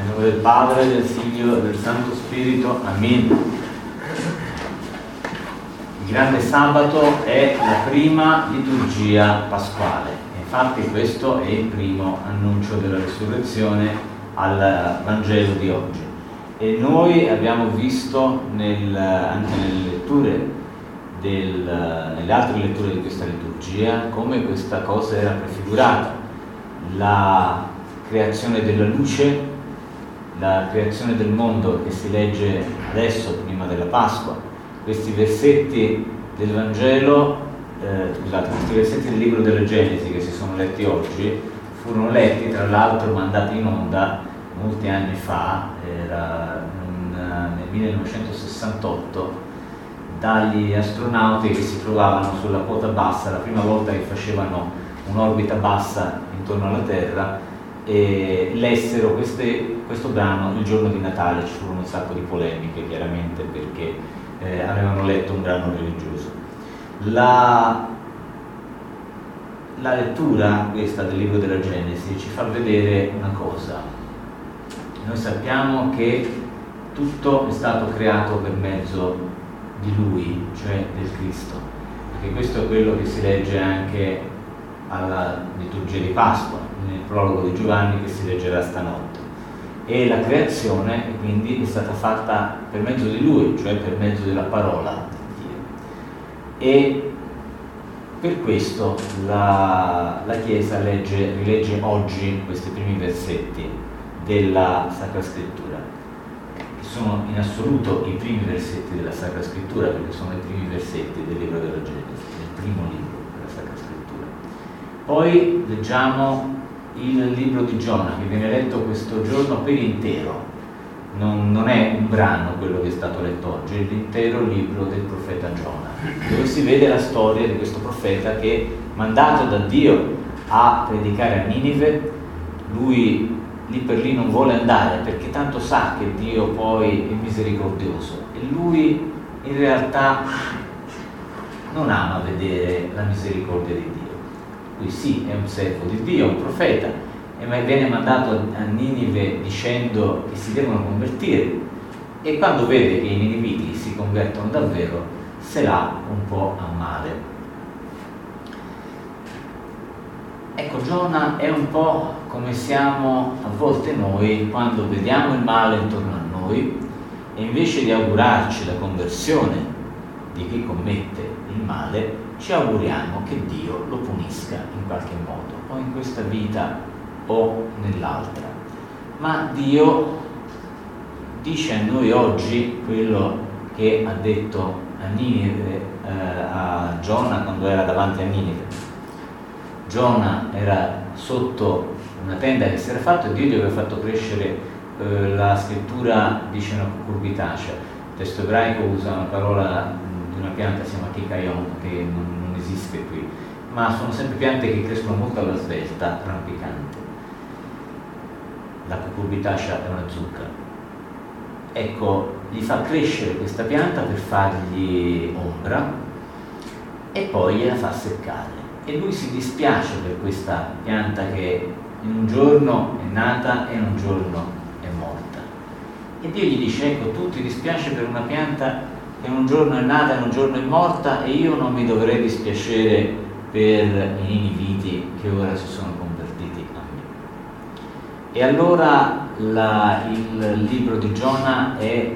Nel nome del Padre, del Figlio e del Santo Spirito. Amen. Il grande sabato è la prima liturgia pasquale. Infatti questo è il primo annuncio della risurrezione al Vangelo di oggi. E noi abbiamo visto anche nelle altre letture di questa liturgia come questa cosa era prefigurata. La creazione della luce, la creazione del mondo che si legge adesso, prima della Pasqua. Questi versetti del Vangelo, questi versetti del libro della Genesi che si sono letti oggi, furono letti, tra l'altro mandati in onda molti anni fa, era nel 1968, dagli astronauti che si trovavano sulla quota bassa, la prima volta che facevano un'orbita bassa intorno alla Terra, e lessero questo brano il giorno di Natale. Ci furono un sacco di polemiche, chiaramente, perché avevano letto un brano religioso. La lettura questa del libro della Genesi ci fa vedere una cosa. Noi sappiamo che tutto è stato creato per mezzo di Lui, cioè del Cristo, perché questo è quello che si legge anche alla liturgia di Pasqua, nel prologo di Giovanni che si leggerà stanotte. E la creazione quindi è stata fatta per mezzo di Lui, cioè per mezzo della parola di Dio. E per questo la Chiesa rilegge oggi questi primi versetti della Sacra Scrittura, che sono in assoluto i primi versetti della Sacra Scrittura, perché sono i primi versetti del libro della Genesi, il primo libro della Sacra Scrittura. Poi leggiamo il libro di Giona, che viene letto questo giorno per intero. Non è un brano quello che è stato letto oggi, è l'intero libro del profeta Giona, dove si vede la storia di questo profeta che, mandato da Dio a predicare a Ninive, lui lì per lì non vuole andare perché tanto sa che Dio poi è misericordioso, e lui in realtà non ama vedere la misericordia di Dio. Lui sì, è un servo di Dio, un profeta, e viene mandato a Ninive dicendo che si devono convertire, e quando vede che i niniviti si convertono davvero, se l'ha un po' a male. Ecco, Giona è un po' come siamo a volte noi quando vediamo il male intorno a noi, e invece di augurarci la conversione di chi commette il male, ci auguriamo che Dio lo punisca in qualche modo, o in questa vita o nell'altra. Ma Dio dice a noi oggi quello che ha detto a Ninive, a Giona quando era davanti a Ninive. Giona era sotto una tenda che si era fatto, e Dio gli aveva fatto crescere, la scrittura dice una cucurbitacea. Il testo ebraico usa una parola di una pianta, si chiama kikayon, che non esiste qui, ma sono sempre piante che crescono molto alla svelta, rampicante. La cucurbitacea è una zucca. Ecco, gli fa crescere questa pianta per fargli ombra e poi gliela fa seccare. E lui si dispiace per questa pianta che in un giorno è nata e in un giorno è morta. E Dio gli dice: ecco, tu ti dispiace per una pianta che in un giorno è nata e in un giorno è morta, e io non mi dovrei dispiacere per i niniviti che ora si sono convertiti a me. E allora il libro di Giona è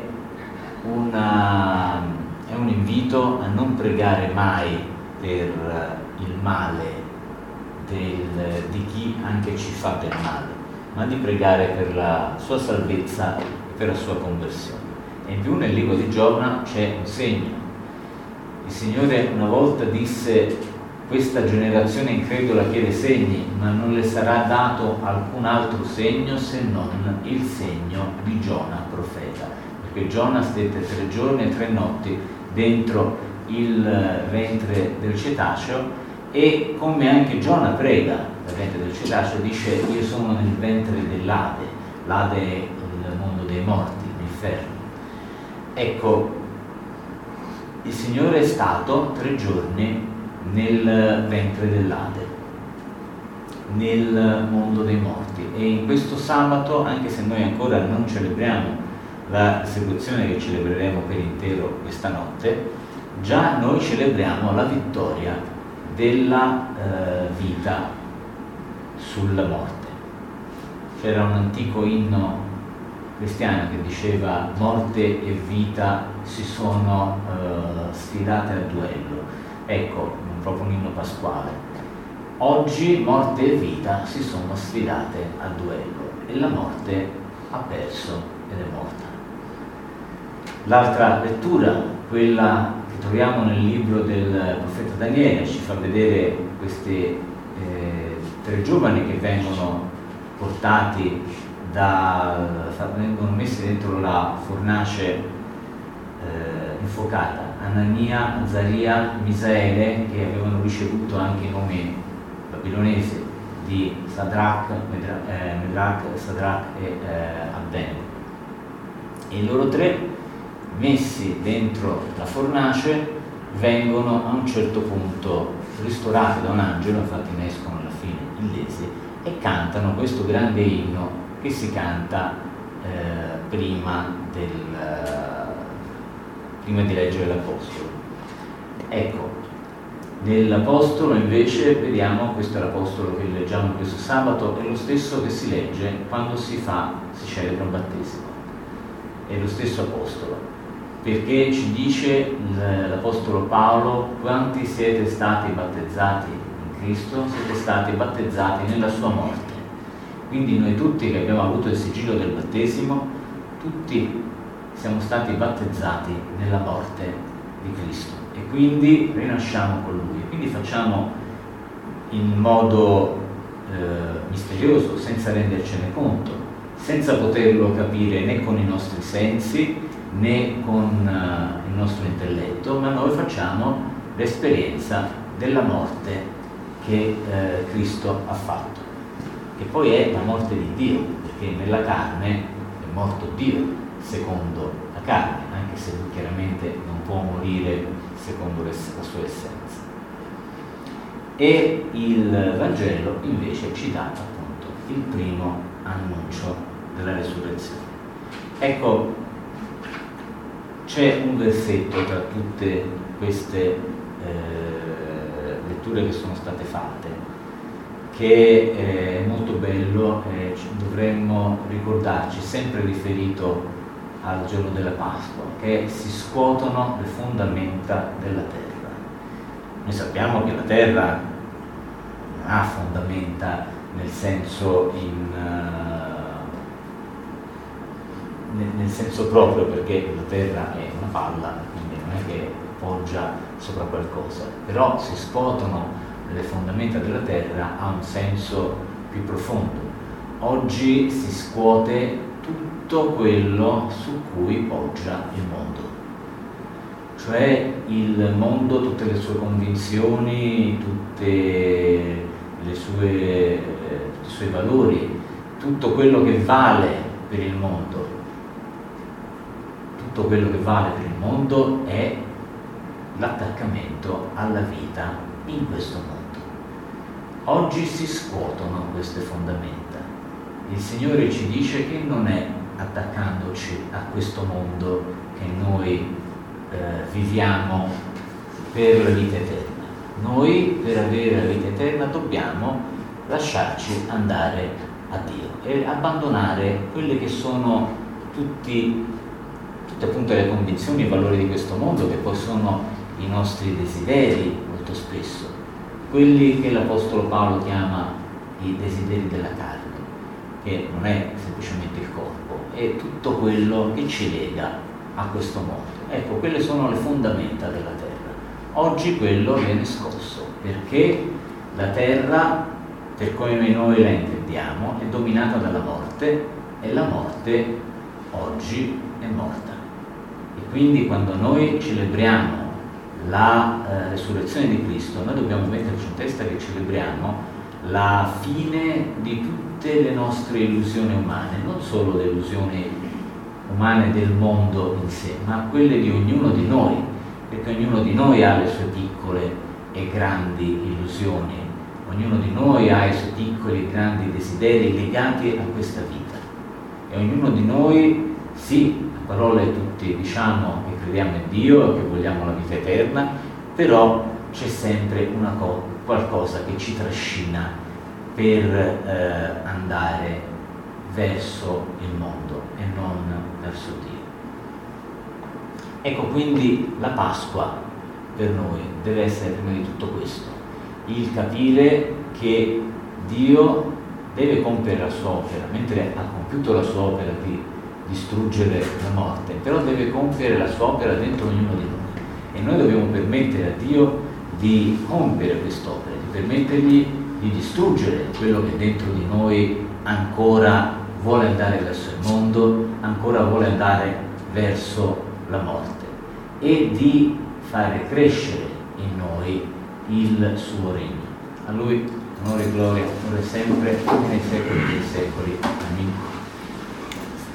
un invito a non pregare mai per il male di chi anche ci fa del male, ma di pregare per la sua salvezza e per la sua conversione. E in più nel libro di Giona c'è un segno. Il Signore una volta disse: questa generazione incredula chiede segni, ma non le sarà dato alcun altro segno se non il segno di Giona profeta, perché Giona stette 3 giorni e 3 notti dentro il ventre del cetaceo, e come anche Giona prega dal ventre del cetaceo, dice: io sono nel ventre dell'Ade. L'Ade è il mondo dei morti, l'inferno. Ecco, il Signore è stato 3 giorni nel ventre dell'Ade. nel mondo dei morti. E in questo sabato, anche se noi ancora non celebriamo la resurrezione che celebreremo per intero questa notte, già noi celebriamo la vittoria della vita sulla morte. C'era un antico inno cristiano che diceva: morte e vita si sono sfidate a duello. Ecco, proprio un inno pasquale. Oggi morte e vita si sono sfidate a duello e la morte ha perso ed è morta. L'altra lettura, quella che troviamo nel libro del profeta Daniele, ci fa vedere questi 3 giovani che vengono portati vengono messi dentro la fornace infuocata. Anania, Azaria, Misaele, che avevano ricevuto anche i nomi babilonesi di Sadrach, Medrach, Sadrach e Abednego. E loro 3, messi dentro la fornace, vengono a un certo punto ristorati da un angelo, infatti ne escono alla fine illesi, e cantano questo grande inno che si canta prima di leggere l'Apostolo. Ecco, nell'Apostolo invece vediamo, questo è l'Apostolo che leggiamo questo sabato, è lo stesso che si legge quando si celebra un battesimo. È lo stesso Apostolo, perché ci dice l'Apostolo Paolo: quanti siete stati battezzati in Cristo, siete stati battezzati nella sua morte. Quindi noi tutti che abbiamo avuto il sigillo del battesimo, tutti siamo stati battezzati nella morte di Cristo e quindi rinasciamo con Lui. Quindi facciamo in modo misterioso, senza rendercene conto, senza poterlo capire né con i nostri sensi né con il nostro intelletto, ma noi facciamo l'esperienza della morte che Cristo ha fatto, che poi è la morte di Dio, perché nella carne è morto Dio secondo la carne, anche se lui chiaramente non può morire secondo la sua essenza. E il Vangelo invece ci dà appunto il primo annuncio della resurrezione. Ecco, c'è un versetto tra tutte queste letture che sono state fatte che è molto bello e dovremmo ricordarci, sempre riferito al giorno della Pasqua, che si scuotono le fondamenta della terra. Noi sappiamo che la terra non ha fondamenta nel senso proprio, perché la terra è una palla, quindi non è che poggia sopra qualcosa, però si scuotono le fondamenta della terra ha un senso più profondo. Oggi si scuote tutto quello su cui poggia il mondo, cioè il mondo, tutte le sue convinzioni, tutti i suoi valori, tutto quello che vale per il mondo. Tutto quello che vale per il mondo è l'attaccamento alla vita in questo mondo. Oggi si scuotono queste fondamenta. Il Signore ci dice che non è attaccandoci a questo mondo che noi viviamo per la vita eterna. Noi per avere la vita eterna dobbiamo lasciarci andare a Dio e abbandonare quelle che sono tutte appunto le convinzioni e i valori di questo mondo, che poi sono i nostri desideri molto spesso, quelli che l'Apostolo Paolo chiama i desideri della carne, che non è semplicemente il corpo, è tutto quello che ci lega a questo mondo. Ecco, quelle sono le fondamenta della terra. Oggi quello viene scosso, perché la terra, per come noi la intendiamo, è dominata dalla morte e la morte oggi è morta. E quindi quando noi celebriamo la resurrezione di Cristo, noi dobbiamo metterci in testa che celebriamo la fine di tutte le nostre illusioni umane, non solo le illusioni umane del mondo in sé, ma quelle di ognuno di noi, perché ognuno di noi ha le sue piccole e grandi illusioni Ognuno di noi ha i suoi piccoli e grandi desideri legati a questa vita e ognuno di noi, sì, a parole tutti diciamo che crediamo in Dio e che vogliamo la vita eterna, però c'è sempre qualcosa che ci trascina per andare verso il mondo e non verso Dio. Ecco, quindi la Pasqua per noi deve essere prima di tutto questo, il capire che Dio deve compiere la sua opera, mentre ha compiuto la sua opera di distruggere la morte, però deve compiere la sua opera dentro ognuno di noi e noi dobbiamo permettere a Dio di compiere quest'opera, di permettergli di distruggere quello che dentro di noi ancora vuole andare verso il mondo, ancora vuole andare verso la morte e di fare crescere in noi il suo regno. A Lui onore e gloria, ora e sempre, nei secoli dei secoli. Amin.